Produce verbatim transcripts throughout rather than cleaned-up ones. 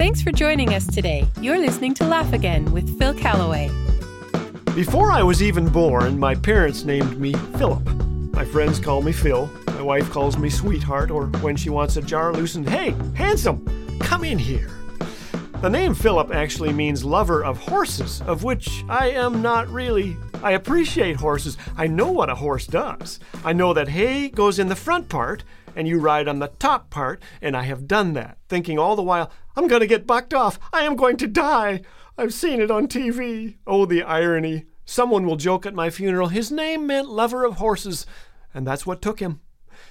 Thanks for joining us today. You're listening to Laugh Again with Phil Callaway. Before I was even born, my parents named me Philip. My friends call me Phil. My wife calls me sweetheart, or when she wants a jar loosened, hey, handsome, come in here. The name Philip actually means lover of horses, of which I am not really. I appreciate horses. I know what a horse does. I know that hay goes in the front part, and you ride on the top part, and I have done that, thinking all the while, I'm going to get bucked off. I am going to die. I've seen it on T V. Oh, the irony. Someone will joke at my funeral, his name meant lover of horses, and that's what took him.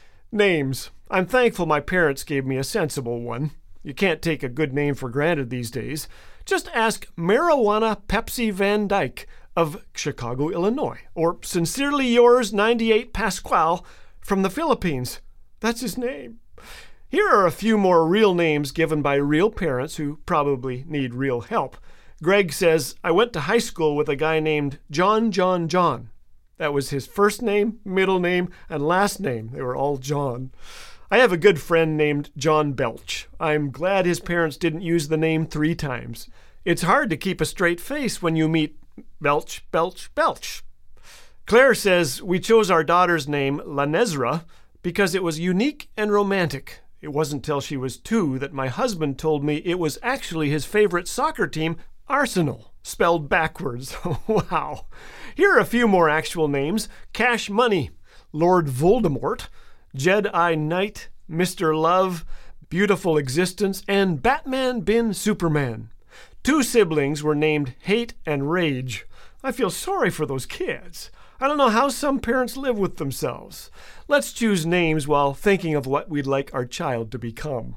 Names. I'm thankful my parents gave me a sensible one. You can't take a good name for granted these days. Just ask Marijuana Pepsi Van Dyke of Chicago, Illinois, or Sincerely Yours ninety-eight Pascual from the Philippines. That's his name. Here are a few more real names given by real parents who probably need real help. Greg says, I went to high school with a guy named John John John. That was his first name, middle name, and last name. They were all John. I have a good friend named John Belch. I'm glad his parents didn't use the name three times. It's hard to keep a straight face when you meet Belch, Belch, Belch. Claire says, we chose our daughter's name, Lanezra, because it was unique and romantic. It wasn't till she was two that my husband told me it was actually his favorite soccer team, Arsenal, spelled backwards. Wow. Here are a few more actual names. Cash Money, Lord Voldemort, Jedi Knight, Mister Love, Beautiful Existence, and Batman bin Superman. Two siblings were named Hate and Rage. I feel sorry for those kids. I don't know how some parents live with themselves. Let's choose names while thinking of what we'd like our child to become.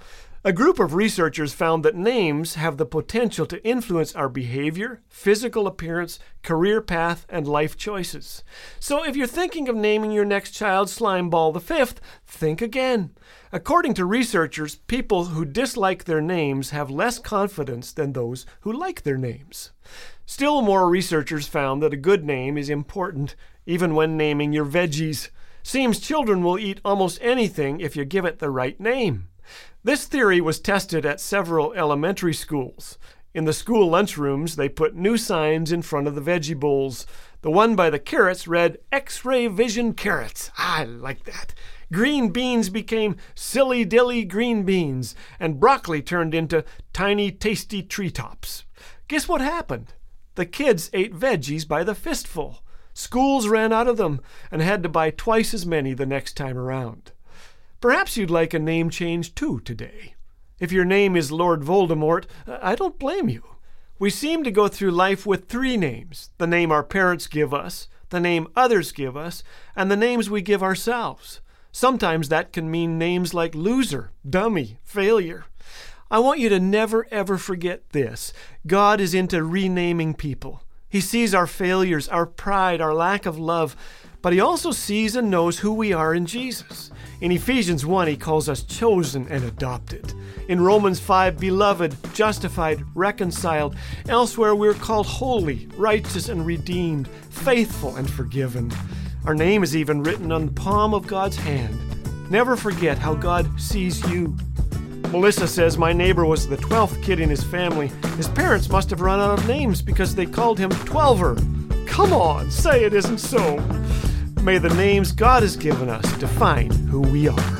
A group of researchers found that names have the potential to influence our behavior, physical appearance, career path, and life choices. So if you're thinking of naming your next child Slimeball the Fifth, think again. According to researchers, people who dislike their names have less confidence than those who like their names. Still more researchers found that a good name is important, even when naming your veggies. Seems children will eat almost anything if you give it the right name. This theory was tested at several elementary schools. In the school lunchrooms, they put new signs in front of the veggie bowls. The one by the carrots read, X-ray vision carrots. I like that. Green beans became silly dilly green beans, and broccoli turned into tiny tasty treetops. Guess what happened? The kids ate veggies by the fistful. Schools ran out of them and had to buy twice as many the next time around. Perhaps you'd like a name change too today. If your name is Lord Voldemort, I don't blame you. We seem to go through life with three names: the name our parents give us, the name others give us, and the names we give ourselves. Sometimes that can mean names like loser, dummy, failure. I want you to never ever forget this. God is into renaming people. He sees our failures, our pride, our lack of love, but he also sees and knows who we are in Jesus. In Ephesians one, he calls us chosen and adopted. In Romans five, beloved, justified, reconciled. Elsewhere, we're called holy, righteous, and redeemed, faithful, and forgiven. Our name is even written on the palm of God's hand. Never forget how God sees you. Melissa says my neighbor was the twelfth kid in his family. His parents must have run out of names because they called him Twelver. Come on, say it isn't so. May the names God has given us define who we are.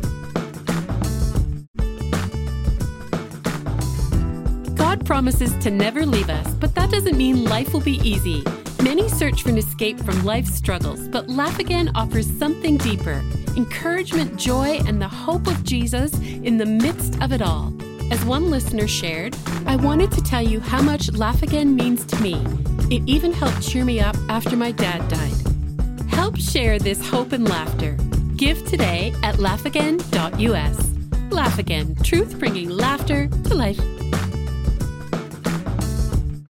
God promises to never leave us, but that doesn't mean life will be easy. Many search for an escape from life's struggles, but Laugh Again offers something deeper: encouragement, joy, and the hope of Jesus in the midst of it all. As one listener shared, I wanted to tell you how much Laugh Again means to me. It even helped cheer me up after my dad died. Help share this hope and laughter. Give today at laugh again dot U S. Laugh Again, truth bringing laughter to life.